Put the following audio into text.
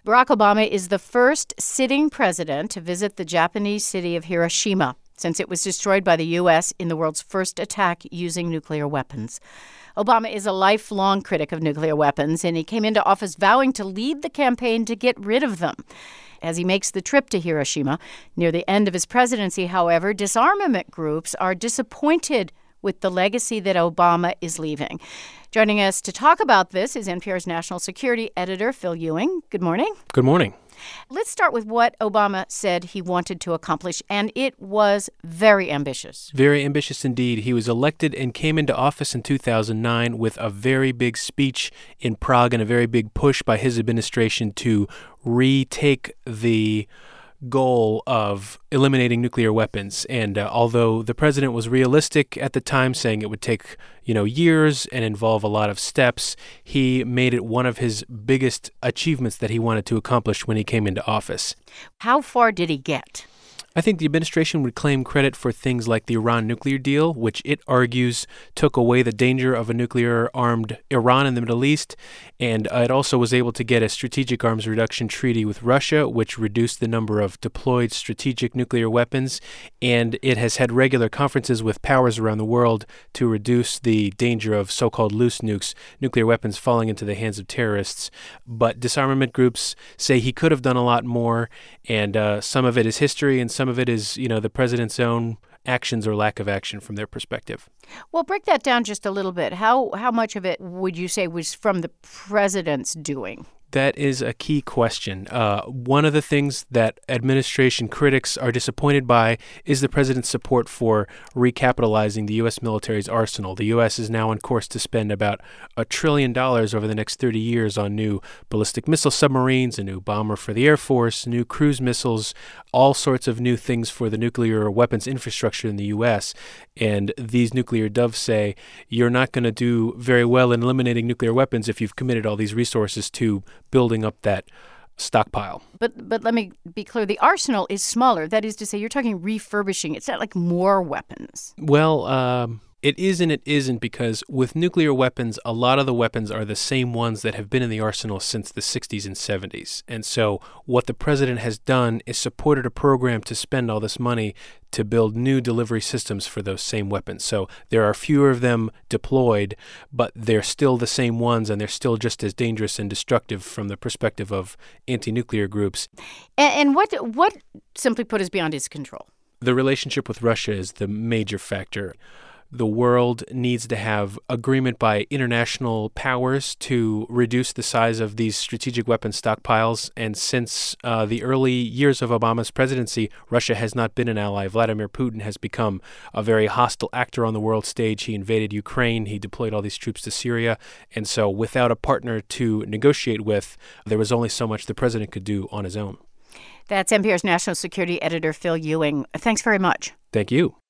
Barack Obama is the first sitting president to visit the Japanese city of Hiroshima since it was destroyed by the U.S. in the world's first attack using nuclear weapons. Obama is a lifelong critic of nuclear weapons, and he came into office vowing to lead the campaign to get rid of them. As he makes the trip to Hiroshima, near the end of his presidency, however, disarmament groups are disappointed with the legacy that Obama is leaving. Joining us to talk about this is NPR's national security editor, Phil Ewing. Good morning. Good morning. Let's start with what Obama said he wanted to accomplish, and it was very ambitious. Very ambitious indeed. He was elected and came into office in 2009 with a very big speech in Prague and a very big push by his administration to retake the goal of eliminating nuclear weapons. And although the president was realistic at the time, saying it would take, years and involve a lot of steps, he made it one of his biggest achievements that he wanted to accomplish when he came into office. How far did he get? I think the administration would claim credit for things like the Iran nuclear deal, which it argues took away the danger of a nuclear-armed Iran in the Middle East. And it also was able to get a strategic arms reduction treaty with Russia, which reduced the number of deployed strategic nuclear weapons. And it has had regular conferences with powers around the world to reduce the danger of so-called loose nukes, nuclear weapons falling into the hands of terrorists. But disarmament groups say he could have done a lot more, and some of it is history and some of it is, the president's own actions or lack of action from their perspective. Well, break that down just a little bit. How much of it would you say was from the president's doing? That is a key question. One of the things that administration critics are disappointed by is the president's support for recapitalizing the U.S. military's arsenal. The U.S. is now on course to spend about $1 trillion over the next 30 years on new ballistic missile submarines, a new bomber for the Air Force, new cruise missiles, all sorts of new things for the nuclear weapons infrastructure in the U.S. And these nuclear doves say, you're not going to do very well in eliminating nuclear weapons if you've committed all these resources to building up that stockpile. But let me be clear. The arsenal is smaller. That is to say, you're talking refurbishing. It's not like more weapons. Well, it is and it isn't, because with nuclear weapons, a lot of the weapons are the same ones that have been in the arsenal since the 60s and 70s. And so what the president has done is supported a program to spend all this money to build new delivery systems for those same weapons. So there are fewer of them deployed, but they're still the same ones, and they're still just as dangerous and destructive from the perspective of anti-nuclear groups. And what simply put is beyond his control? The relationship with Russia is the major factor. The world needs to have agreement by international powers to reduce the size of these strategic weapons stockpiles. And since the early years of Obama's presidency, Russia has not been an ally. Vladimir Putin has become a very hostile actor on the world stage. He invaded Ukraine. He deployed all these troops to Syria. And so without a partner to negotiate with, there was only so much the president could do on his own. That's NPR's national security editor, Phil Ewing. Thanks very much. Thank you.